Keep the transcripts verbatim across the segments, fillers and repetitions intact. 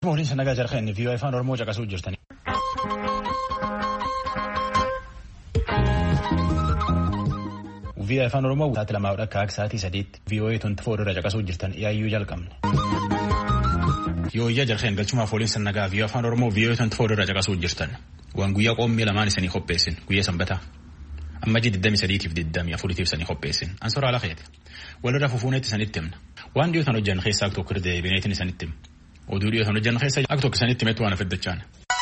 Mooriin sanagaa jarqeen V O A afaan Oromoo caqasuu jirtani. V O A afaan Oromoo sa'aatii lamaa akka akka sa'aatii sadiitti V O A twenty four irra caqasuu jirtan yaayyuu jalqabne. Yoo iyya jarqeen galchumaaf waliin sanagaa V O A afaan Oromoo V O A twenty four irra caqasuu jirtan. Waan guyyaa qoommii lamaan isanii qopheessin guyyaa sanbataa. Amma ji digdamii sadiitiif digdamii afuriitiif isanii qopheessin. Ansoora ala keeti. Walirra fufuuneetti isanitti himna. Waan dhiyootan hojjan keessaa akka tokko irra bineetiin isanitti himna. Oduu dhiyootan hojjan keessaa akka tokko isanitti himetu waan afiddachaan.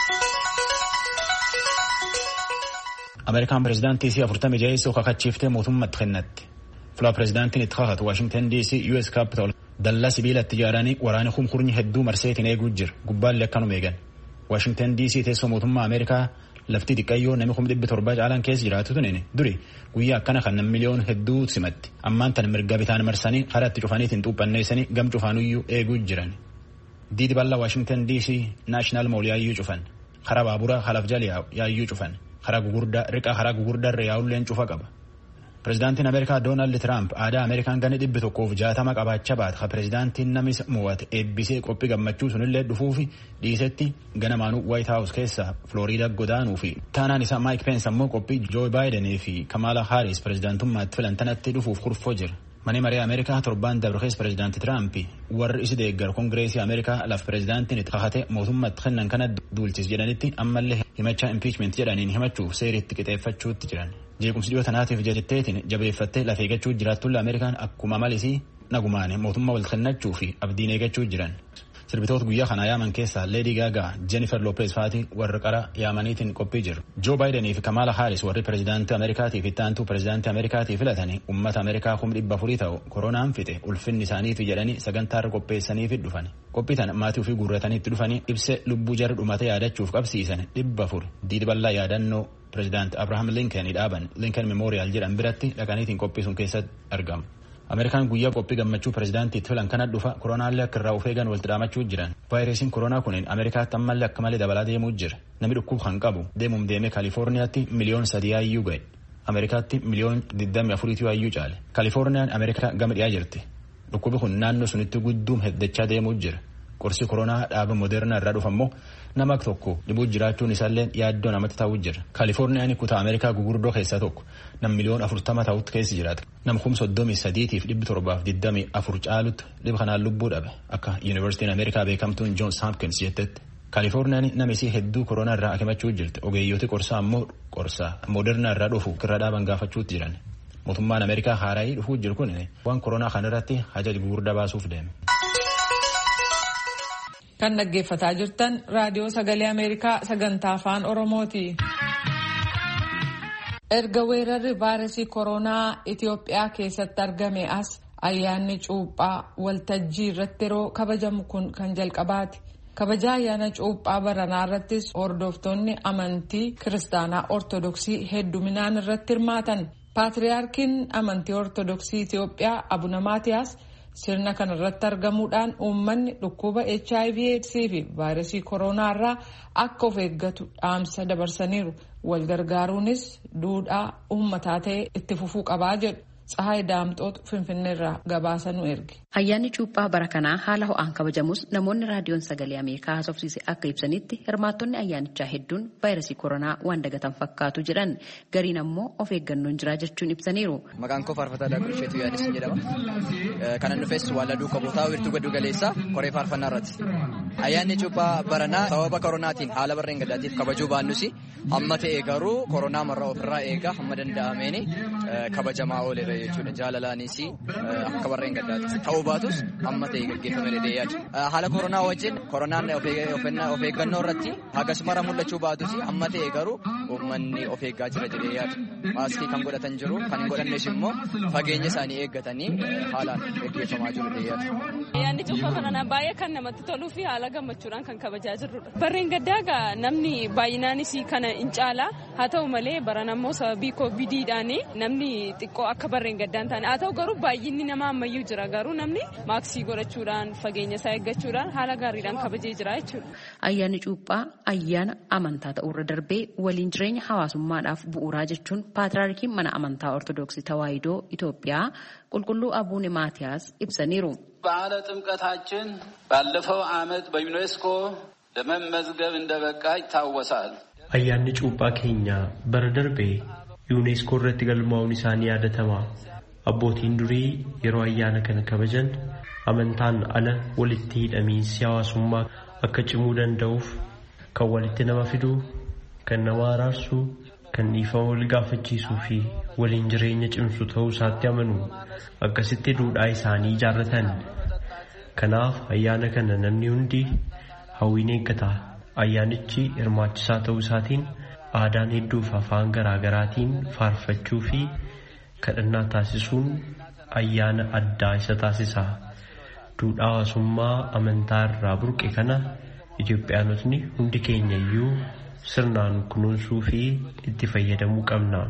Ameerikaan pirezidaantii isii afurtamii jaheessoo kakachiiftee mootummaatti kennatti. Fulaa pirezidaantiin itti kakatu Washington D C U S Capital dallaa sibiilatti ijaaranii waraana kumkurnyi hedduu marseetiin eeguu jira. Gubbaallee akkanuma eegan. Washington D C teessoo mootummaa Ameerikaa lafti xiqqayyoo namni kuma dhibba torba caalaan keessa jiraatu tunin duri guyyaa akkana kan namni miliyoon hedduu simatti. Ammaan tan mirga bitaan marsanii karaa itti cufaniitiin xuuphanneessanii gam cufaanuyyuu eeguu jiran. Diidi bal'aa Washington D C National Mall yaayyuu cufan. Karaa baaburaa halaf jali yaayyuu cufan. Karaa gugurdaa riqaa karaa gugurdaa irra yaa'ulleen cufa qaba. Pirezidaantiin Ameerikaa Doonaald Tiraamp aadaa Ameerikaan gana dhibbi tokkoof jaatama qabaachaa baata. Ha pirezidaantiin namis mo'ate eebbisee qophii gammachuu sunillee dhufuufi dhiisetti ganamaanuu White House keessa Florida godaanuu fi taanaan isaa Mike Pence ammoo qophii Joe Biden fi Kamala Harris pirezidaantummaatti filantanatti dhufuuf kurfoo jira. Mani maree Ameerikaa torbaan dabarkees pirezidaantii Tiraamp warri isi deeggar kongireesii Ameerikaa laf pirezidaantiin itti kakate mootummaatti kennan kana duulchis jedhanitti ammallee himachaa impiichment jedhaniin himachuuf seeritti qixeeffachuutti jiran. Jeequmsi dhiyoo tanaatiif jetteetiin jabeeffattee lafee eeggachuu jiraattulle Ameerikaan akkuma malisii nagumaan mootummaa wal kennachuu fi abdiin eeggachuu jiran. Sirbitoota guyyaa kanaa yaaman keessaa Lady Gaga, Jennifer Lopez faati warri qara yaamaniitiin qophii jiru. Joe Biden fi Kamala Harris warri pirezidaantii Ameerikaatii fi taantuu pirezidaantii Ameerikaatii filatanii uummata Ameerikaa kuma dhibba afurii ta'u koronaan fixe ulfinni isaaniifi jedhanii sagantaarra qopheessaniifi dhufan. Qophii tana maatii ofii guurrataniitti dhufanii ibsee lubbuu jarri dhumate yaadachuuf qabsiisan dhibba afur diidi bal'aa yaadannoo pirezidaantii Abraham Lincoln dhaaban Lincoln Memorial jedhan biratti dhaqaniitiin qophii sun keessatti argamu. Ameerikaan guyyaa qophii gammachuu pirezidaantii filan kana dhufa koronaallee akka irraa of eegan walitti dhaamachuu jiran. Vaayirasiin koronaa kunin Ameerikaatti ammallee akka malee dabalaa deemuu jira. Namni dhukkuba kan qabu deemuum deemee Kaalifoorniyaatti miliyoon sadii yaayyuu ga'e. Ameerikaatti miliyoon digdamii afuriitii yaayyuu caale. Kaalifoorniyaan Ameerikaa gama dhiyaa jirti. Dhukkubi kun naannoo sunitti gudduum heddachaa deemuu jira. Qorsi koronaa dhaaba Moderna irraa dhufa immoo nama tokko dhibuu jiraachuun isaallee yaaddoo namatti ta'uu jira. Kaalifoorniyaan kutaa Ameerikaa gugurdoo keessaa tokko nam miliyoon afurtama ta'utti keessa jiraata. Nam kum soddomii sadiitiif dhibbi torbaaf digdamii afur caalutti dhiba kanaan lubbuu dhabe akka Yuunivarsiitiin Ameerikaa beekamtuun Johns Hopkins jettetti. Kaalifoorniyaan namisii hedduu koronaa irraa akimachuu jirti. Ogeeyyooti qorsaa ammoo qorsaa Moderna irraa dhufu irra dhaaban gaafachuutti jiran. Mootummaan Ameerikaa haaraayii dhufuu jiru kun waan koronaa kanarratti hajaja gugurdaa baasuuf deeme. Kan dhaggeeffataa jirtan raadiyoo sagalee Ameerikaa sagantaa afaan Oromooti. Erga weerarri vaayirasii koronaa Itoophiyaa keessatti argame as ayyaanni cuuphaa waltajjii irratti yeroo kabajamu kun kan jalqabaati. Kabaja ayyaana cuuphaa baranaa irrattis hordoftoonni amantii kiristaanaa ortodoksii hedduminaan irratti hirmaatan. Paatriyaarkiin amantii ortodoksii Itoophiyaa Abuna Maatiyaas sirna kana irratti argamuudhaan uummanni dhukkuba H I V AIDS fi vaayirasii koronaa irraa akka of eeggatu dhaamsa dabarsaniiru. Wal gargaaruunis duudhaa uummataa ta'e itti fufuu qabaa jedhu. Tsahaay Daamxootu Finfinnee irraa gabaasa nu erge. Ayyaanni cuuphaa bara kanaa haala ho'aan kabajamus namoonni raadiyoon sagalee Ameerikaa haasofsiise akka ibsanitti hirmaattonni ayyaanichaa hedduun vaayirasii koronaa waan dagatan fakkaatu jedhan gariin ammoo of eeggannoon jira jechuun ibsaniiru. Maqaan koo Faarfataa Daagusheetu Yaadis jedhama. Kanan dhufes Walladuu Qabuutaa Wirtuu Gaddu Galeessaa Koree Faarfannaa irratti. Ayyaanni cuuphaa baranaa sababa koronaatiin haala barreen gaddaatiif kabajuu baannus amma ta'e garuu koronaa marraa ofirraa eegaa hamma danda'ameeni kabajamaa ooleera jechuudha. Jaalalaanis akka barreen gaddaatti ta'uu baatus amma ta'e gaggeeffame jedhee yaada. Haala koronaa wajjin koronaan of eeggannoo irratti hagas mara mul'achuu baatus amma ta'e garuu uummanni of eeggaa jira jedhee yaada. Maaskii kan godhatan jiru kan hin godhannes immoo fageenya isaanii eeggatanii haalaan gaggeeffamaa jiru jedhee yaada. Ayyaanni cuuphaa kana baay'ee kan namatti toluu fi haala gammachuudhaan kan kabajaa jirrudha. Barreen gaddaa namni baay'inaanis kana hin caala haa ta'u malee baran ammoo sababii koovidiidhaan namni xiqqoo akka barreen gaddaan taane haa ta'u garuu baay'inni nama ammayyuu jira garuu namni maaksii godhachuudhaan fageenya isaa eeggachuudhaan haala gaariidhaan kabajee jira jechuudha. Ayyaanni cuuphaa ayyaana amantaa ta'urra darbee waliin jireenya hawaasummaadhaaf bu'uuraa jechuun paatriyaarkiin mana amantaa ortodoksii tawaahidoo Itoophiyaa qulqulluu Abuune Maatiyaas ibsaniiru. በዓለ ጥምቀታችን ባለፈው ዓመት በዩኔስኮ ለመመዝገብ እንደበቃ ይታወሳል። ayyaanni cuuphaa keenya bara darbee yuuneeskoo irratti galmaa'uun isaanii yaadatama. Abbootiin durii yeroo ayyaana kana kabajan amantaan ala walitti hidhamiinsi hawaasummaa akka cimuu danda'uuf kan walitti nama fiduu, kan nama araarsu, kan dhiifama wal gaafachiisuu fi waliin jireenya cimsu ta'uu isaatti amanu. Akkasitti duudhaa isaanii ijaarratan. Kanaaf ayyaana kana namni hundi hawwiin eeggata. Ayyaanichi hirmaachisaa ta'uu isaatiin aadaan hedduu fi afaan garaa garaatiin faarfachuu fi kadhannaa taasisuun ayyaana addaa isa taasisa. Duudhaa hawaasummaa amantaa irraa burqe kana Itoophiyaanotni hundi keenya iyyuu sirnaan kunuunsuu fi itti fayyadamuu qabna.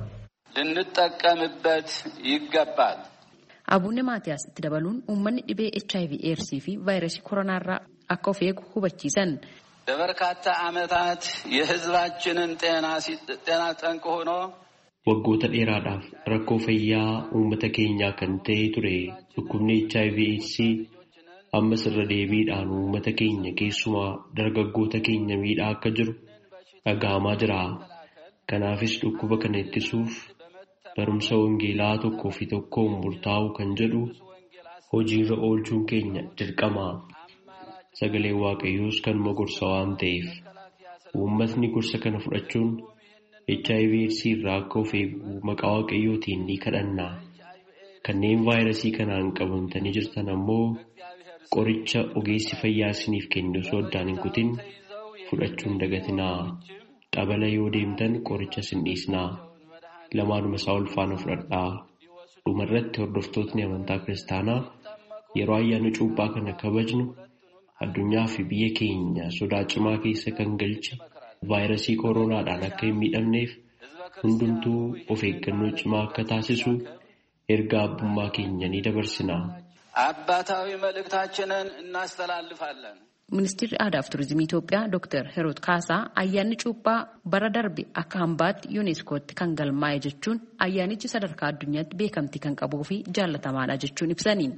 ልንጠቀምበት ይገባል. Abuun Maatiyaas itti dabaluun uummanni dhibee ኤች አይ ቪ ኤድስ fi vaayirasii koronaa irraa akka of eegu hubachiisan. ለበርካታ ዓመታት የሕዝባችንን ጤና ጤና ጠንቅ ሆኖ waggoota dheeraadhaaf rakkoo fayyaa uummata keenyaa kan ta'e ture dhukkubni ኤች አይ ቪ ኤድስ ammas irra deebiidhaan uummata keenya keessumaa dargaggoota keenya miidhaa akka jiru dhaga'amaa jira. Kanaafis dhukkuba kana ittisuuf barumsa wangeelaa tokkoo fi tokkoon murtaa'uu kan jedhu hojiirra oolchuun keenya dirqama. Sagalee Waaqayyoos kan gorsa waan ta'eef uummatni gorsa kana fudhachuun ኤች አይ ቪ ኤድስ irraa akka of eegu maqaa Waaqayyootiin ni kadhanna. Kanneen vaayirasii kanaan qabamtanii jirtan ammoo qoricha ogeessi fayyaa isiniif kennu osoo addaan hin kutin fudhachuun dagatinaa. Dhabala yoo deemtan qoricha sin dhiisnaa. Lamaanuma isaa ol faana fudhadhaa. Dhumarratti hordoftootni amantaa kiristaanaa yeroo ayyaana cuuphaa kana kabajnu addunyaa fi biyya keenya sodaa cimaa keessa kan galche vaayirasii koronaadhaan akka hin miidhamneef hundumtuu of eeggannoo cimaa akka taasisu ergaa abbummaa keenya ni dabarsina. አባታዊ መልእክታችንን እናስተላልፋለን. Ministeerri Aadaa fi Turizimii Itoophiyaa Dooktar Hiruut Kaasaa ayyaanni cuuphaa bara darbe akka hambaatti yuuneeskootti kan galmaa'e jechuun ayyaanichi sadarkaa addunyaatti beekamtii kan qabuu fi jaallatamaadha jechuun ibsaniin.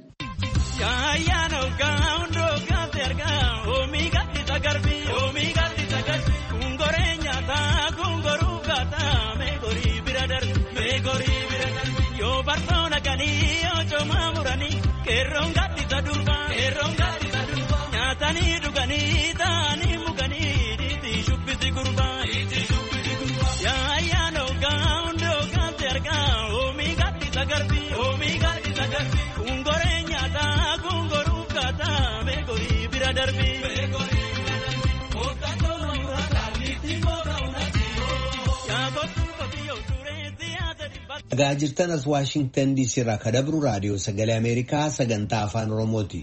Tani dugani tani mugani di shubbi gurba ya ya no gaundo kanterga o mi gatti sagarbi o mi gatti sagarbi ungorenya ta gungoru kata me gori biradarbi me gori o tato murata niti mora unati ya gotu kotiyo turezi adari Dhagaa jirtan as Washington D C irraa kadabru raadiyoo sagalee Ameerikaa sagantaa afaan Oromooti.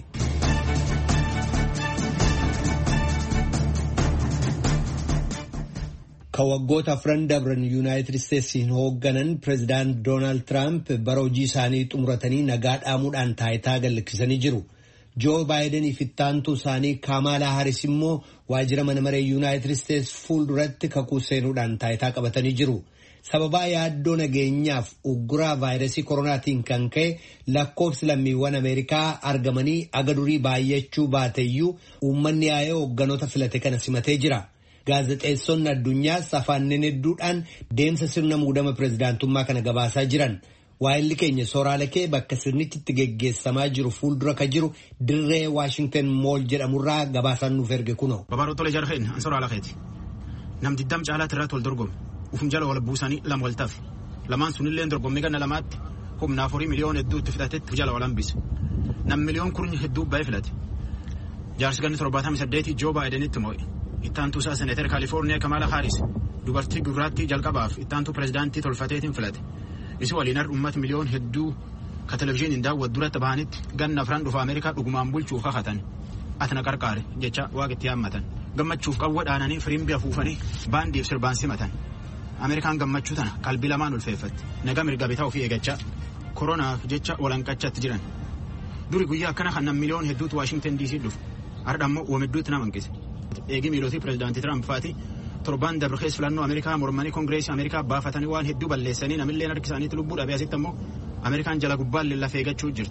Waggoota afran dabran Yuunaayitid Isteetsiin hoogganan Pireezidaant Doonaald Tiraamp bara hojii isaanii xumuratanii nagaa dhaamuudhaan taayitaa gadhiisanii jiru. Joo Baayidanii fi ittaantuu isaanii Kaamaalaa Haaris immoo waajjira mana maree Yuunaayitid Isteets fuulduratti kakuu seenuudhaan taayitaa qabatanii jiru. Sababaa yaaddoo nageenyaaf ugguraa vaayirasii koronaatiin kan ka'e lakkoofsi lammiiwwan Ameerikaa argamanii agadurii baay'achuu baateyyuu uummanni yaa'ee hoogganoota filate kana simatee jira. Gaazexeessonni addunyaas afaaniin hedduudhaan deemsa sirna muudama pireezidaantummaa kana gabaasaa jiran. Waa'illi keenya sooraalakee bakka sirnichi itti geggeessamaa jiru fuuldura ka jiru dirree Waashington Mool jedhamurraa gabaasaan nuuf erge kunoo. Babaroo tolee jarheen an sooraalaketi. Namni diddam caalaatti irratti wal dorgome. Ufum jala wal buusanii lama wal tafe. Lamaan sunillee dorgommii ganna lamaatti humna afurii miliyoon hedduutti filatetti jala wal hambise. Nam miliyoon kurni hedduu baay'ee filate. Jaarsi ganni torbaatamii saddeetii Joo Baayidenitti moo'e. Ittaantuu isaa seneetar Kaalifoorniyaa Kaamaalaa Haaris dubartii gurraattii jalqabaaf ittaantuu pireezidaantii tolfateetiin filate. Isi waliin har uummata miliyoon hedduu ka televizyiiniin daawwatu duratti bahanitti ganna afran dhufa Ameerikaa dhugumaan bulchuuf kakatan. Atna qarqaare jecha waaqetti yaammatan. Gammachuuf qawwa dhaananii firimbii afuufanii baandiif sirbaan simatan. Ameerikaan gammachuu tana qalbii lamaan ulfeeffatti. Nagaa mirga bitaa ofii eeggachaa koronaaf jecha walanqachatti jiran. Duri guyyaa akkana kan nam miliyoon hedduutu Waashington D C dhufu. Har'a ammoo wamidduutti nama hanqise. Eegi miilootii pireezidaantii Tiraamp faati torban dabrikees filannoo Ameerikaa mormanii koongireesii Ameerikaa baafatanii waan hedduu balleessanii namillee harki isaaniitti lubbuu dhabee asitti ammoo Ameerikaan jala gubbaan lafee eeggachuu jirti.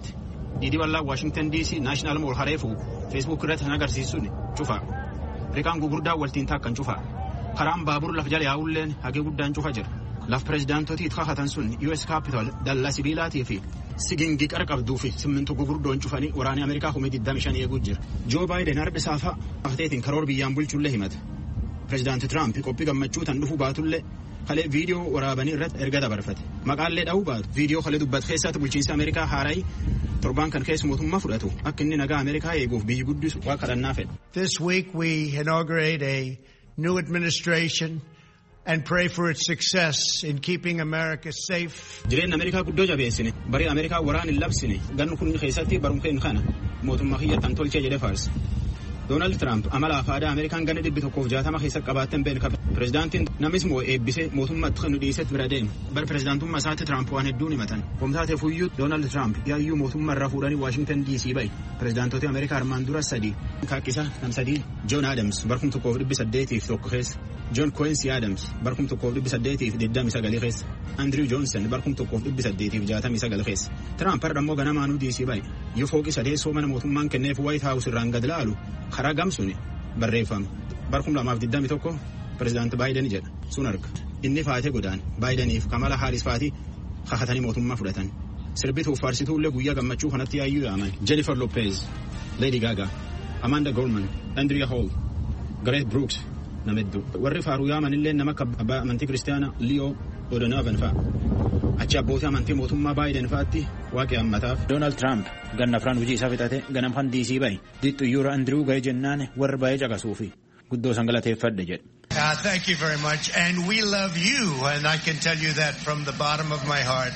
Didi bal'aa Washington D C National Mall hareefu Facebook irratti kan agarsiisuun cufa. Riqaan gugurdaa waltiin taakkan cufa. Karaan baabur laf jala yaa'ulleen hagee guddaan cufa jira. Laf pirezidaantotii kakatan sun U S Capitol dallaa sibiilaatii fi sigingi qarqabduu fi simmintu gugurdoon cufanii waraanni Ameerikaa kuma digdami shan eeguu jira. Joe Biden harbi saafaa afteetiin karoora biyyaan bulchullee himata. Pirezidaanti Trump qophii gammachuu tan dhufu baatullee kalee viidiyoo waraabanii irratti erga dabarfate. Maqaallee dha'uu baatu viidiyoo kalee dubbatu keessatti bulchiinsa Ameerikaa haarayi torban kan keessa mootummaa fudhatu akka inni nagaa Ameerikaa eeguuf biyyi guddisu waa kadhannaa fedha. This week we inaugurate a new administration and pray for its success in keeping America safe. Jireenya Ameerikaa guddoo jabeessine barii Ameerikaa waraan hin labsine gannu kun keessatti barumkeen kana mootummaa kiyyattan tolchee jedhe faarse. Donald Trump amala afaadaa Ameerikaan ganna dhibbi tokkoof jaatama keessa qabaatten beelkafe. Pirezidaantiin namis moo eebbisee mootummaatti kan nu dhiisetti bira deema. Bar pirezidaantummaa isaatti Trump waan hedduun himatan. Wamtaatee fuyyuu Donald Trump yaayyuu mootummaa irraa fuudhanii Washington D C bahe. Pirezidaantota Ameerikaa armaan dura sadii. Kaakkisa nam sadii John Adams barkum tokkoof dhibbi saddeetiif tokko keessa. John Quincy Adams barkum tokkoof dhibbi saddeetiif digdami sagalii keessa. Andrew Johnson barkum tokkoof dhibbi saddeetiif jaatamii sagal keessa. Trump har'a immoo ganamaanuu D C bahe. Yoo fooqi sadeessoo mana mootummaan kenneef White House irraan gad laalu karaa gamsuuni barreeffame. Barkum lamaaf digdami tokko Pirezidaanti Biden jedha. Sun arga. Inni faatee godaan Bideniif Kamala Harris faatii kakatanii mootummaa fudhatan. Sirbituuf faarsituullee guyyaa gammachuu kanatti yaayyuu yaaman. Jennifer Lopez, Lady Gaga, Amanda Gorman, Andrea Hall, Gareth Brooks nama hedduu. Warri faaruu yaaman illee nama akka abbaa amantii kiristaanaa Leo O'Donovan fa'a. Achi abbootii amantii mootummaa Biden fa'aatti waaqee hammataaf. Donald Trump ganna afraan hojii isaa fixate ganamfan D C bahe. Dixxuyyuura Andrew ga'ee jennaan warri baay'ee caqasuufi guddoo san galateeffadhe jedhe. Uh, thank you very much, and we love you, and I can tell you that from the bottom of my heart.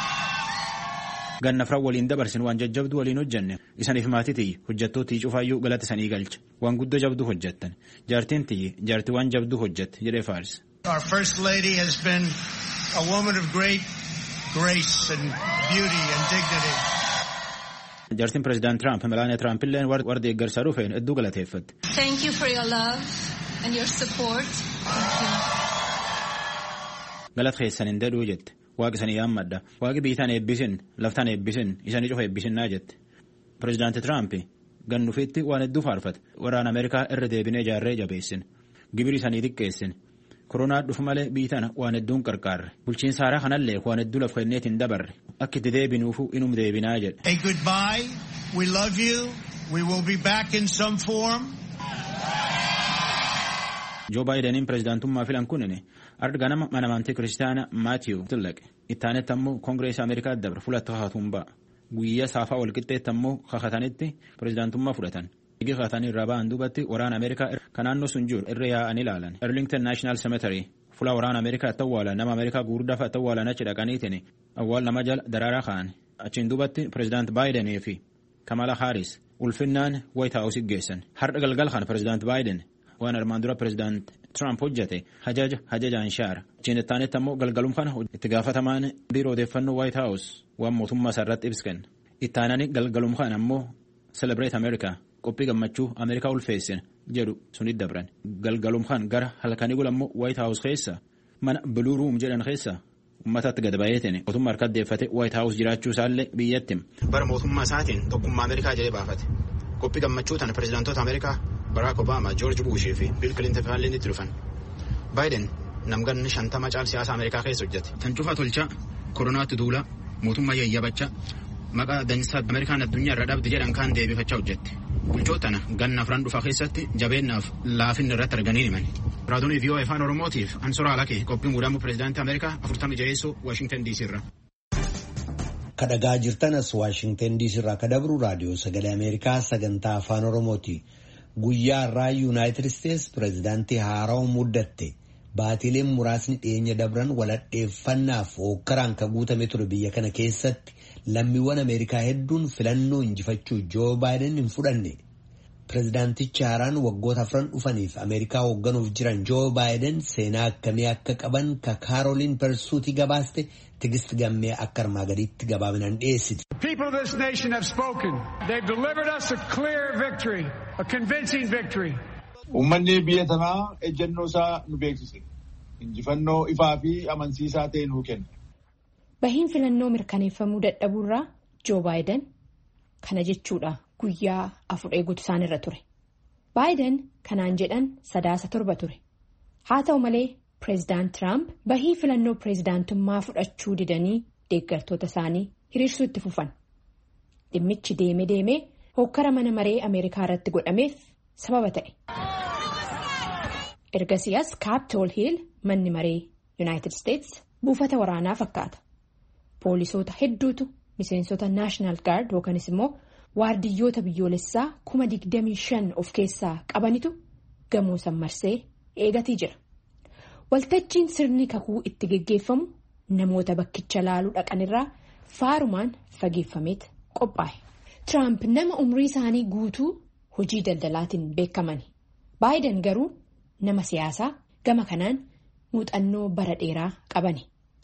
Ganna afran waliin dabarsin waan jajjabdu waliin hojjenne isaniif maatitii hojjettootii cufaayyuu galata sanii galcha waan guddoo jabdu hojjettan jaartiin tiyyi jaartii waan jabdu hojjette jedhee faarse. Our first lady has been a woman of great grace and beauty and dignity. Jaartiin Pirezidaant Trump Melania Trump illeen warra deeggarsaa dhufeen hedduu galateeffatte. Thank you for your love and your support. Thank you. Galat keessan hin dedhuu jette. Waaqi sanii yaammadha. Waaqi biitaan eebbisin, laftaan eebbisin, isanii cufa eebbisinnaa jette. Pirezidaanti Trump gannufiitti waan hedduu faarfate. Waraana Ameerikaa irra deebinee ijaarree jabeessin. Gibiri isanii xiqqeessin. Koronaa dhufu malee biitana waan hedduun qarqaarre. Bulchiinsa haaraa kanallee waan hedduu laf kenneetiin dabarre. Akka itti deebinuufu inum deebinaa jedhe. A goodbye. We love you. We will be back in some form. Joe Bideniin pirezidaantummaa filan kunini arga nama mana amantii kiristaanaa Matthew Tillaqe. Ittaanetti ammoo Koongireesii Ameerikaa dabre fuulatti kakatuun ba'a. Guyyaa saafaa walqixxeetti ammoo kakatanitti pirezidaantummaa fudhatan. Igi kakatanii irraa ba'an duubatti waraana Ameerikaa kan naannoo sun jiru irra yaa'an ilaalan. Arlington National Cemetery fuula waraana Ameerikaa ta'awwaalan nama Ameerikaa gurguddaa fa'a ta'awwaalan achi dhaqaniitiin awwaal nama jala daraaraa ka'an. Achiin duubatti pirezidaanti Bidenii fi Kamala Harris ulfinnaan White House geessan. Har'a galgal kan pirezidaanti Biden waan armaan dura pirezidaanti Trump hojjete hajaja hajajaan shaara. Achiin ittaanetti ammoo galgalum kana itti gaafatamaan biiroo odeeffannoo White House waan mootummaa isaarratti ibsan. Ittaanani galgalum kana ammoo Celebrate America qophii gammachuu Ameerikaa ulfeessin jedhu sunit dabran. Galgalum kan gara halkanii gulammoo White House keessa mana Blue Room jedhan keessa uummatatti gad baay'eetiin mootummaa harka deeffate White House jiraachuu isaallee biyyatti. Bara mootummaa isaatiin tokkummaa Ameerikaa jedhee baafate. Qophii gammachuu tana pirezidaantota Ameerikaa Barack Obama, George Bush fi Bill Clinton fa'aallee itti dhufan. Biden namganni shantama caal siyaasa Ameerikaa keessa hojjete. Tan cufa tolchaa koronaatti duula mootummaa yayyabachaa maqaa dansaa Ameerikaan addunyaa irra dhabde jedhan kaan deebifachaa hojjette. Bulchootana ganna afran dhufa keessatti jabeennaaf laafinni irratti arganii himan. Raadiyoo V O A afaan Oromootiif Ansoraa Alakee qophiin muudamuu pirezidaantii Ameerikaa afurtamii jaheessoo Washington D C irra. Kadhagaa jirtanas Washington D C irraa kadabru raadiyoo sagalee Ameerikaa sagantaa afaan Oromooti. Guyyaa irraa United States pirezidaantii haaraa muddatte. Baatileen muraasni dhiyeenya dabran waladheeffannaaf hookkaraan ka guutame ture biyya kana keessatti lammiiwwan Ameerikaa hedduun filannoo injifachuu Joe Biden hin fudhanne. Pirezidaantichi haaraan waggoota afran dhufaniif Ameerikaa hoogganuuf jiran Joe Biden seenaa akkamii akka qaban ka Caroline Persuuti gabaaste Tigist Gammee akka armaa gadiitti gabaabinaan dhiyeessiti. People of this nation have spoken. They've delivered us a clear victory, a convincing victory. Uummanni biyya tanaa ejjennoo isaa nu beeksise. Injifannoo ifaa fi amansiisaa ta'e nuu kenne. Bahiin filannoo mirkaneeffamuu dadhabuurraa Joe Biden kana jechuudha guyyaa afur eeguutu isaan irra ture. Baayiden kanaan jedhan sadaasa torba ture. Haa ta'u malee pireezidaant Tiraamp bahii filannoo pireezidaantummaa fudhachuu didanii deeggartoota isaanii hiriirsuu itti fufan. Dhimmichi deemee deemee hokkara mana maree Ameerikaa irratti godhameef sababa ta'e. Ergasiyaas Capitol Hill manni maree United States buufata waraanaa fakkaata. Poolisoota hedduutu miseensota National Guard yookanis immoo waardiyyoota biyyoolessaa kuma digdamii shan of keessaa qabanitu gamoo san marsee eegatii jira. Waltajjiin sirni kakuu itti geggeeffamu namoota bakkicha laaluu dhaqanirraa faarumaan fageeffameet qophaa'e. Tiraamp nama umrii isaanii guutuu hojii daldalaatiin beekamani. Baayiden garuu nama siyaasaa gama kanaan muuxannoo bara dheeraa qabani.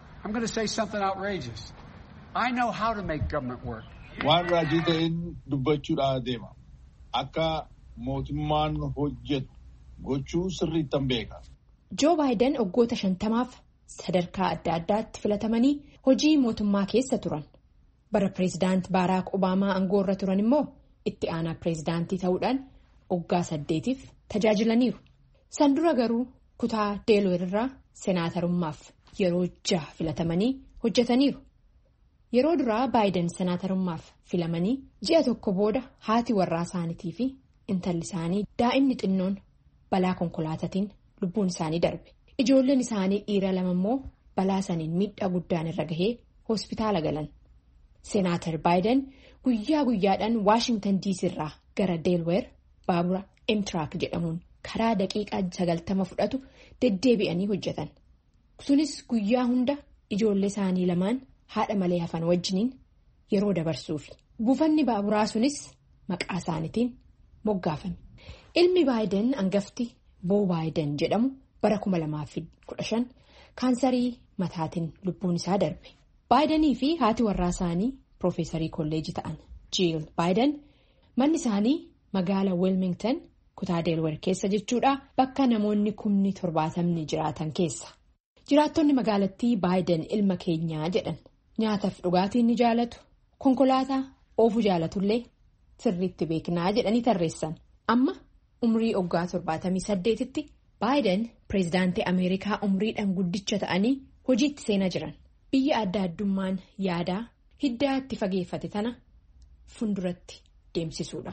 Waan raajii ta'een dubbachuudhaan deema. Akka mootummaan hojjetu gochuu sirriittan beeka. Joo Baayiden waggoota shantamaaf sadarkaa adda addaatti filatamanii hojii mootummaa keessa turan. Bara pireezidaant Baaraak Obaamaa aangoo irra turan immoo itti aanaa pireezidaantii ta'uudhaan waggaa saddeetiif tajaajilaniiru. San dura garuu kutaa Deelawar irraa senaatarummaaf yeroo jaha filatamanii hojjetaniiru. Yeroo duraa Baayiden senaatarummaaf filamanii ji'a tokko booda haati warraa isaaniitii fi intalli isaanii daa'imni xinnoon balaa konkolaataatiin lubbuun isaanii darbe. Ijoolleen isaanii dhiira lama immoo balaa saniin miidhaa guddaan irra gahee hospitaala galan. Senaatar Baayiden guyyaa guyyaadhaan Waashingtan diisii irraa gara Deelawar baabura Amtrak jedhamuun karaa daqiiqaa sagaltama fudhatu deddeebi'anii hojjetan. Sunis guyyaa hunda ijoollee isaanii lamaan haadha malee hafan wajjiniin yeroo dabarsuufi. Buufanni baaburaa sunis maqaa isaaniitiin moggaafame. Ilmi Baayiden hangafti Boo Baayiden jedhamu bara kuma lamaaf kudha shan kaansarii mataatiin lubbuun isaa darbe. Baayidenii fi haati warraa isaanii Piroofeesarii kolleejii ta'an Jiil Baayiden manni isaanii magaala Wilmington kutaa Deelawar keessa jechuudha bakka namoonni kumni torbaatamni jiraatan keessa. Jiraattonni magaalattii Baayiden ilma keenyaa jedhan nyaataaf dhugaatiin ni jaalatu konkolaataa oofuu jaalatullee sirriitti beeknaa jedhanii tarreessan. Amma umrii waggaa torbaatamii saddeetitti Baayiden pireezidaantii Ameerikaa umriidhaan guddicha ta'anii hojiitti seenaa jiran. Biyya adda addummaan yaadaa hiddaa itti fageeffate tana funduratti deemsisuudha.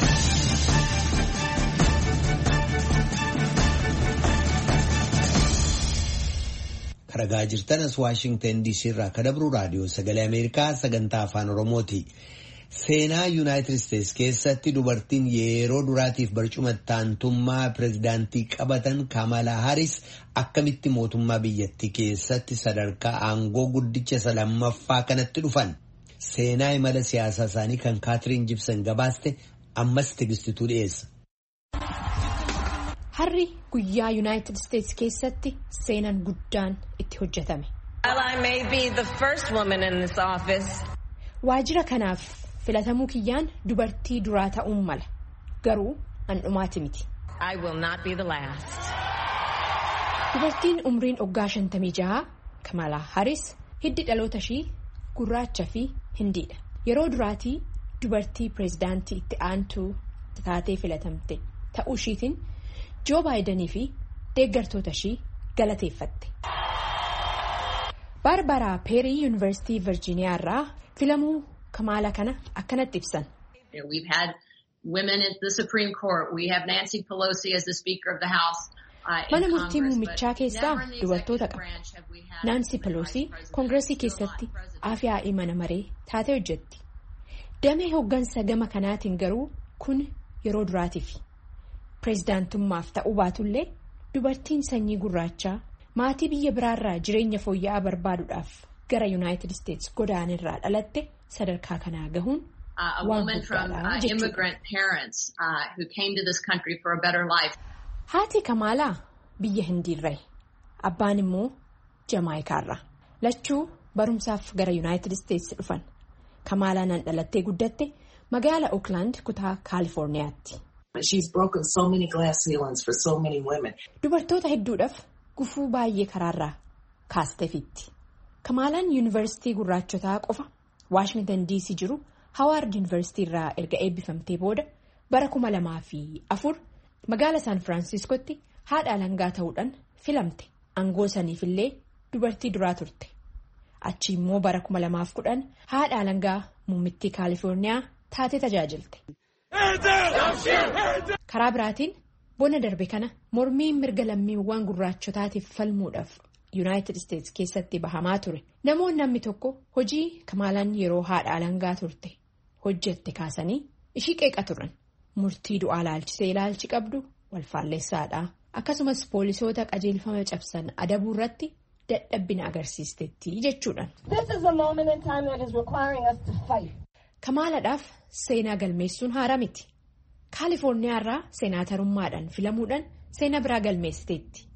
Ragaa jirtanas Waashingtan diisii irraa kadabru raadiyoo sagalee Ameerikaa sagantaa afaan Oromooti. Seenaa Yuunaayitid Isteets keessatti dubartiin yeroo duraatiif barcuma taantummaa pireezidaantii qabatan Kamalaa Haaris akkamitti mootummaa biyyattii keessatti sadarkaa aangoo guddicha isa lammaffaa kanatti dhufan. Seenaa imala siyaasaa isaanii kan Kaatiriin Jibsan gabaaste ammas tigistituu dhiyeessa. Harri guyyaa Yuunaayitid Isteets keessatti seenaan guddaan itti hojjetame. Waajjira kanaaf filatamuu kiyyaan dubartii duraa ta'uun mala garuu handhumaati miti. Dubartiin umriin waggaa shantamii jaha Kamalaa Haaris hiddi dhaloota ishii gurraacha fi hindiidha. Yeroo duraatii dubartii pireezidaantii itti aantuu taatee filatamte ta'uu ishiitiin Joo Baayidenii fi deeggartoota ishii galateeffatte. Baarbaraa Peerii Yuunivarsiitii Virjiiniyaa irraa filamuu Kamala kana akkanatti ibsan. We've had women at the Supreme Court. We have Nancy Pelosi as the Speaker of the House. Mana murtii muummichaa keessaa dubartoota qaba. Naansi Pelosi Koongireesii keessatti afyaa'ii mana maree taatee hojjetti. Damee hooggansa gama kanaatiin garuu kun yeroo duraatiif. Pireezidaantummaaf ta'uu baatullee dubartiin sanyii gurraachaa maatii biyya biraarraa jireenya fooyya'aa barbaaduudhaaf gara Yuunaayitid Isteets godaanirraa dhalatte sadarkaa kanaa gahuun waan guddaadha jechuudha. Haati Kamalaa biyya Hindiirraa abbaan immoo Jamaayikaarraa lachuu barumsaaf gara Yuunaayitid Isteets dhufan. Kamalaan an dhalattee guddatte magaala Oakland kutaa Kaalifoorniyaatti. Dubartoota hedduudhaaf gufuu baay'ee karaarraa kaasteefitti. Kamalaan yuunivarsiitii gurraachotaa qofa Waashingtan diisii jiru Hawaard Yuunivarsiitii irraa erga eebbifamtee booda bara kuma lamaa fi afur magaala Saan Firaansiskootti haadha alangaa ta'uudhaan filamte. Aangoo saniifillee dubartii duraa turte. Achi immoo bara kuma lamaaf kudhan haadha alangaa muummittii Kaalifoorniyaa taatee tajaajilte. Karaa biraatiin bona darbe kana mormiin mirga lammiiwwan gurraachotaatiif falmuudhaaf Yuunaayitid Isteetsi keessatti bahamaa ture. Namoonni namni tokko hojii Kamaalaan yeroo haadha alangaa turte hojjette kaasanii ishii qeeqa turan. Murtii du'aa laalchisee ilaalchi qabdu walfaalleessaadha. Akkasumas poolisoota qajeelfama cabsan adabuu irratti dadhabbina agarsiistetti jechuudhaan. Kamaaladhaaf seenaa galmeessuun haaraa miti. Kaalifoorniyaa irraa seenaatarummaadhaan filamuudhaan seenaa biraa galmeessiteetti.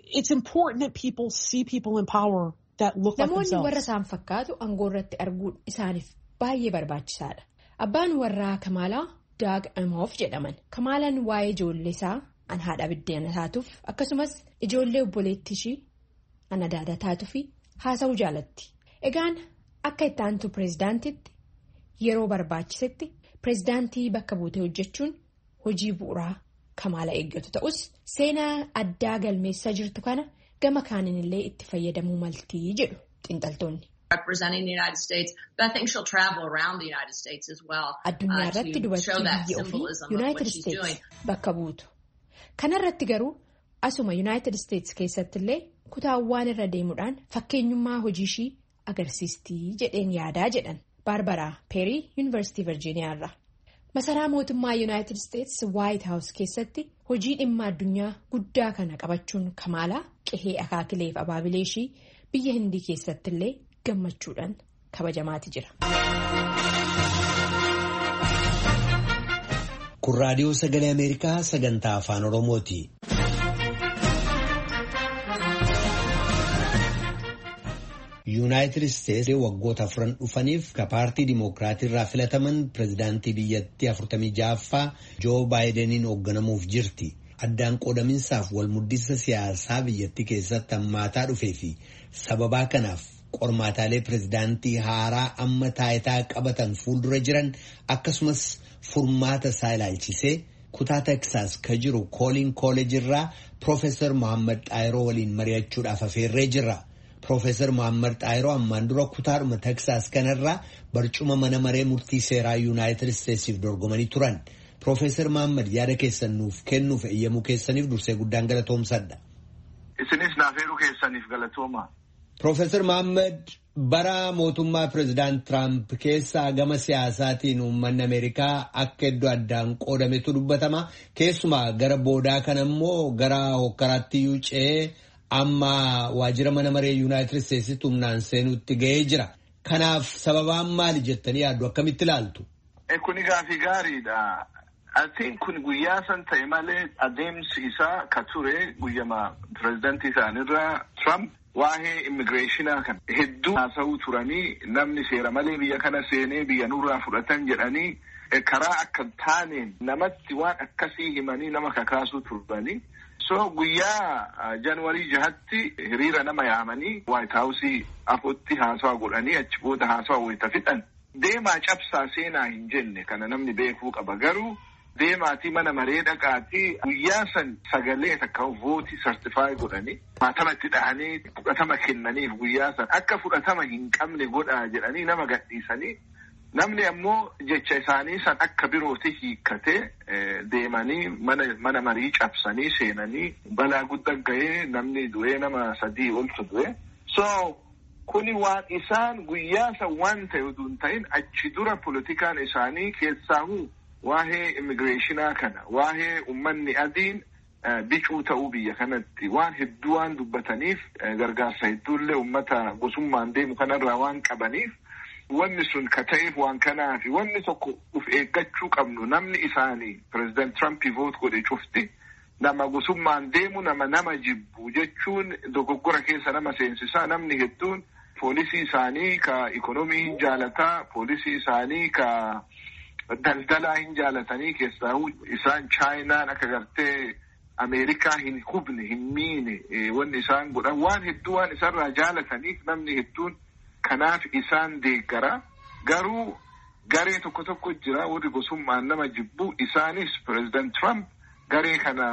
Namoonni warra isaan fakkaatu aangoo irratti arguun isaaniif baay'ee barbaachisaadha. Abbaan warraa Kamaalaa Doug Emhoff jedhaman. Kamaalaan waa'ee ijoollee isaa an haadha biddeena taatuuf akkasumas ijoollee obboleettii ishii an adaada taatuuf haasa'uu jaalatti. Egaan akka itti aantu pireezidaantitti yeroo barbaachisetti pireezidaantii bakka buutee hojjechuun hojii bu'uuraa Kamaala eeggatu ta'us seenaa addaa galmeessaa jirtu kana gama kaaniin illee itti fayyadamuu maltii jedhu xiinxaltoonni. Addunyaa irratti dubartii biyya ofii Yuunaayitid Isteetsi bakka buutu. Kanarratti garuu asuma Yuunaayitid Isteetsi keessatti illee kutaawwan irra deemuudhaan fakkeenyummaa hojii ishii agarsiistii jedheen yaadaa jedhan Baarbaraa Peerii Yuunivarsiitii Virjiiniyaa irraa. Masaraa mootummaa Yuunaayitid Isteetsi Waayit Haawus keessatti hojii dhimma addunyaa guddaa kana qabachuun Kamaalaa qehee akaakileef abaabilee ishii biyya Hindii keessatti illee gammachuudhaan kabajamaati jira. Kun raadiyoo sagalee Ameerikaa sagantaa afaan Oromooti. Yuunaayitid Isteetsi waggoota afran dhufaniif ka paartii Dimookiraatii irraa filataman pireezidaantii biyyattii afurtamii ja'affaa Joo Baayideniin hoogganamuuf jirti. Addaan qoodaminsaaf walmuddisa siyaasaa biyyattii keessatti hammaataa dhufee fi sababaa kanaaf qormaataalee pireezidaantii haaraa amma taayitaa qabatan fuuldura jiran akkasumas furmaata isaa ilaalchisee kutaa Teksaas ka jiru Kooliin Kooleejii irraa Piroofeesar Mohaammed Xaayiroo waliin mari'achuudhaaf affeerree jirra. Piroofeesar Mohaammed Xaayiroo ammaan dura kutaadhuma Teksaas kanarraa barcuma mana maree murtii seeraa Yuunaayitid Isteetsiif dorgomanii turan. Piroofeesar Mohaammed yaada keessan nuuf kennuuf eeyyamuu keessaniif dursee guddaan galatoomsadha. Isinis naafeeruu keessaniif galatooma. Piroofeesar Mohaammed bara mootummaa pireezidaant Tiraamp keessaa gama siyaasaatiin uummanni Ameerikaa akka iddoo addaan qoodametu dubbatama. Keessumaa gara boodaa kana immoo gara hokkaraatti yuucee amma waajjira mana maree Yuunaayitid Isteetsitti humnaan seenuutti ga'ee jira. Kanaaf sababaan maali jettanii yaaddu akkamitti ilaaltu? Kuni gaafii gaariidha. Atiin kun guyyaa san ta'e malee adeemsi isaa ka ture guyyama pireezidantii isaanirraa Trump waa'ee immigireeshinaa kan hedduu haasa'uu turanii namni seera malee biyya kana seenee biyya nurraa fudhatan jedhanii karaa akka taaneen namatti waan akkasii himanii nama kakaasuu turanii. So guyyaa Januwarii jahatti hiriira nama yaamanii Waayit Haawusii afootti haasawaa godhanii achi booda haasawaa wayita fixan. Deemaa cabsaa seenaa hin jenne kana namni beekuu qaba garuu deemaatii mana maree dhaqaatii guyyaa san sagalee takka vooti sartifaayi godhanii maatama itti dhahanii fudhatama kennaniif guyyaa san akka fudhatama hin qabne godhaa jedhanii nama gadhiisanii namni ammoo jecha isaanii san akka birooti hiikkatee deemanii mana mana marii cabsanii seenanii balaa guddaa ga'ee namni du'ee nama sadii oltu du'e. So kuni waan isaan guyyaa san waan ta'e utuu hin ta'in achi dura politikaan isaanii keessaahuu waa'ee immigireeshinaa kana waa'ee ummanni adiin bicuu ta'uu biyya kanatti waan hedduu waan dubbataniif gargaarsa hedduullee ummata gosummaan deemu kanarraa waan qabaniif wanni sun ka ta'eef waan kanaafi wanni tokko uf eeggachuu qabnu namni isaanii pireezidaant Tiraamp voot godhe cufti nama gosummaan deemu nama nama jibbu jechuun dogoggora keessa nama seensisaa namni hedduun poolisii isaanii ka ikonomii hin jaalataa poolisii isaanii ka daldalaa hin jaalatanii keessaa isaan chaayinaan akka gartee Ameerikaa hin hubne hin miine wanni isaan godhan waan hedduu waan isarraa jaalataniif namni hedduun kanaaf isaan deeggara garuu garee tokko tokko jira warri gosummaan nama jibbu isaanis President Trump garee kana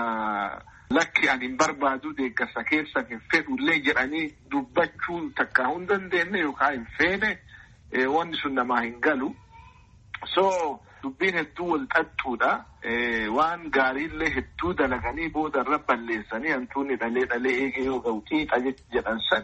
lakki ani hin barbaadu deeggarsa keessa hin fedhullee jedhanii dubbachuu takka hin dandeenye yookaan hin feene wanni sun namaa hin galu. So dubbiin hedduu wal xaxxuudha. Waan gaariillee hedduu dalaganii booda irra balleessanii hantuunni dhalee dhalee eegee yoo ga'uutii jedhan san.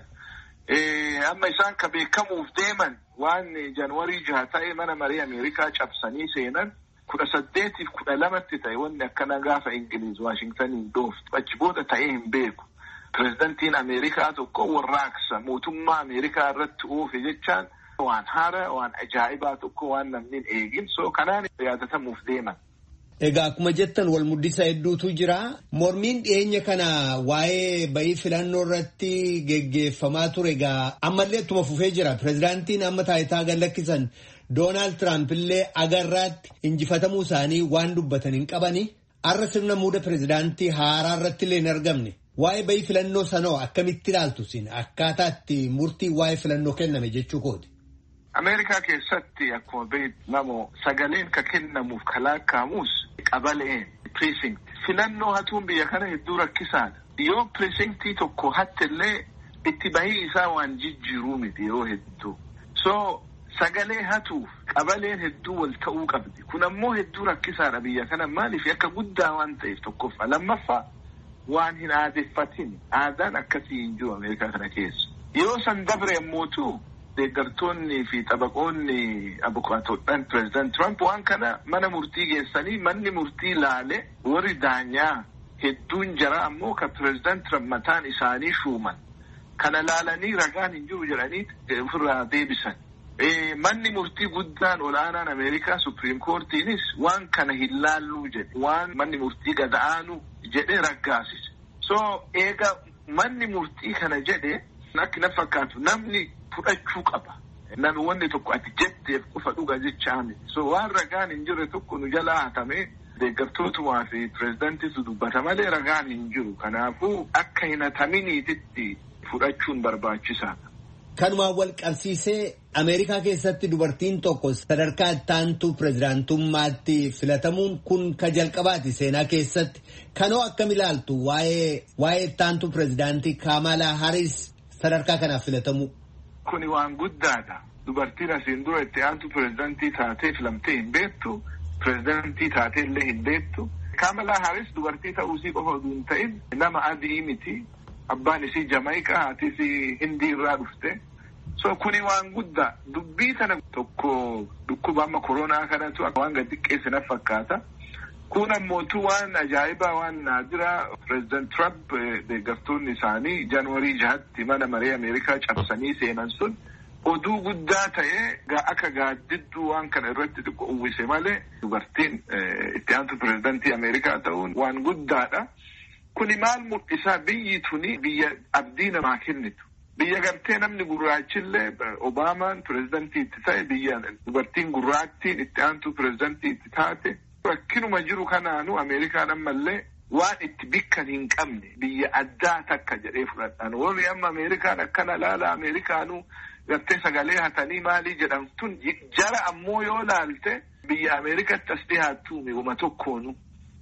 Amma isaan ka beekamuuf deeman waan Januwarii jaha ta'e mana marii Ameerikaa cabsanii seenan kudha saddeetiif kudha lamatti ta'e wanni akkana gaafa Ingiliiz Waashingtaniin dhooftu achi booda ta'ee hin beeku. Pirezidantiin Ameerikaa tokko warraaqsa mootummaa Ameerikaa irratti oofe jechaan waan haara waan ajaa'ibaa tokko waan namni hin eegin so kanaan yaadatamuuf deeman. Egaa akkuma jettan wal muddisa hedduutu jira. Mormiin dhiyeenya kana waa'ee bayii filannoo irratti geggeeffamaa ture egaa ammallee ittuma fufee jira. Pirezidaantiin amma taayitaa gadhiisan Doonaald Tiraamp illee agarraatti injifatamuu isaanii waan dubbatan hin qabani. Har'a sirna muuda pirezidaantii haaraa irratti illee hin argamne. Waa'ee bayii filannoo sanoo akkamitti ilaaltu sin akkaataa itti murtii waa'ee filannoo kenname jechuu kooti. Ameerikaa keessatti akkuma beekamu sagaleen ka kennamuuf kalaakaamus qabaleen precinct filannoo hatuun biyya kana hedduu rakkisaadha. Yoo precinctii tokko hattillee itti bahii isaa waan jijjiiruu miti yeroo hedduu. So sagalee hatuuf qabaleen hedduu wal ta'uu qabdi. Kun ammoo hedduu rakkisaadha biyya kana maaliif akka guddaa waan ta'eef tokkoffaa lammaffaa waan hin aadeffatin aadaan akkasii hin jiru Ameerikaa kana keessa. Yoo san dabre ammootu deeggartoonni fi xabaqoonni abukaatoodhaan President Trump waan kana mana murtii geessanii manni murtii laale warri daanyaa hedduun jara ammoo ka President Trump mataan isaanii shuuman kana laalanii ragaan hin jiru jedhanii ofirraa deebisan. Manni murtii guddaan olaanaan Ameerikaa Supreme Courtiinis waan kana hin laalluu jedhe waan manni murtii gada'aanu jedhe raggaasise. So eega manni murtii kana jedhe akka na fakkaatu namni fudhachuu qaba. Namni wanni tokko ati jetteef qofa dhuga jechaa miti. So waan ragaan hin jirre tokko nu jalaa hatame deeggartootumaa fi pirezidantiitu dubbata malee ragaan hin jiru. Kanaafuu akka hin hataminiititti fudhachuun barbaachisaadha. Kanumaan wal qabsiisee Ameerikaa keessatti dubartiin tokko sadarkaa ittaantuu pirezidaantummaatti filatamuun kun ka jalqabaati seenaa keessatti. Kanoo akkam ilaaltu waa'ee waa'ee ittaantuu pirezidaantii Kamala Harris sadarkaa kanaaf filatamuu? Kuni waan guddaadha. Dubartiin asiin dura itti aantu pirezidantii taatee filamtee hin beektu, pirezidantii taatee illee hin beektu. Kamala Harris dubartii ta'uusii qofa osoo hin ta'in nama adii miti. Abbaan isii Jamaayikaa, haati isii Hindii irraa dhufte. So kuni waan guddaa. Dubbii tana tokko dhukkuba amma koronaa kanatu waan gad xiqqeesse na fakkaata. Kun ammootu waan ajaa'ibaa waan naadira President Trump deeggartoonni isaanii Januwarii jahatti mana maree Ameerikaa cabsanii seenan sun oduu guddaa ta'ee akka gaaddidduu waan kana irratti xiqqoo uwwise malee dubartiin itti aantu pirezidantii Ameerikaa ta'uun waan guddaadha. Kuni maal mul'isaa biyyi tuni biyya abdii namaa kennitu. Biyya gartee namni gurraachillee Obaamaan pirezidantii itti ta'e biyya dubartiin gurraattiin itti aantu pirezidantii itti taate. Rakkinuma jiru kanaanu Ameerikaan ammallee waan itti bikkan hin qabne biyya addaa takka jedhee fudhadhaan. Warri amma Ameerikaan akkana laala Ameerikaanuu gartee sagalee hatanii maalii jedhamtun jara ammoo yoo laalte biyya Ameerikaatti as dhiyaattu uma tokkoonu.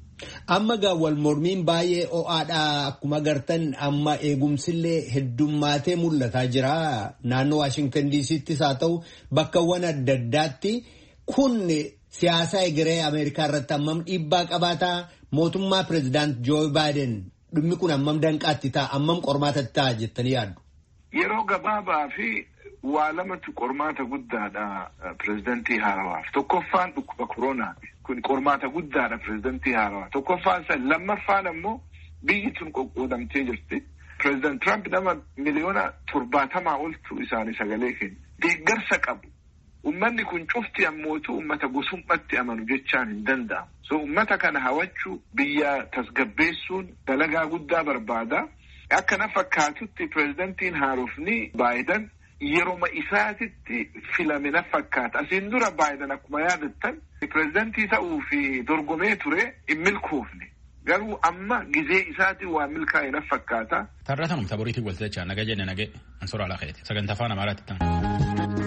Amma gaa wal mormiin baay'ee ho'aadha akkuma gartan amma eegumsillee heddummaatee mul'ataa jira naannoo Waashingtan D C'ttis haa ta'u bakkawwan adda addaatti kun siyaasa egeree Ameerikaa irratti ammam dhiibbaa qabaataa mootummaa pirezidaant Joo Baayiden dhimmi kun ammam danqaatti ta'a ammam qormaatatti ta'a jettanii yaaddu? Yeroo gabaabaa fi waa lamatu qormaata guddaadha pirezidantii haarawaaf. Tokkoffaan dhukkuba koronaati. Kun qormaata guddaadha pirezidantii haarawaa. Tokkoffaan san lammaffaan ammoo biyyi tun qoqqoodamtee jirti. Pirezidaant Trump nama miliyoona torbaatamaa oltu isaanii sagalee kenna. Deeggarsa qabu. Ummanni kun cufti ammootu ummata gosummaatti amanu jechaan hin danda'amu. So ummata kana hawachuu biyya tasgabbeessuun dalagaa guddaa barbaada. Akka na fakkaatutti pirezidantiin haarofni Baayiden yeroma isaatitti filame na fakkaata. Asiin dura Baayiden akkuma yaadattan pirezidantii ta'uu fi dorgomee ture hin milkoofne. Garuu amma gizee isaatiin waan milkaa'e na fakkaata. Tarratanum taboriitii waltajjaa naga jenne nage ansora ala keeti sagantaa afaan amaaraatti tan.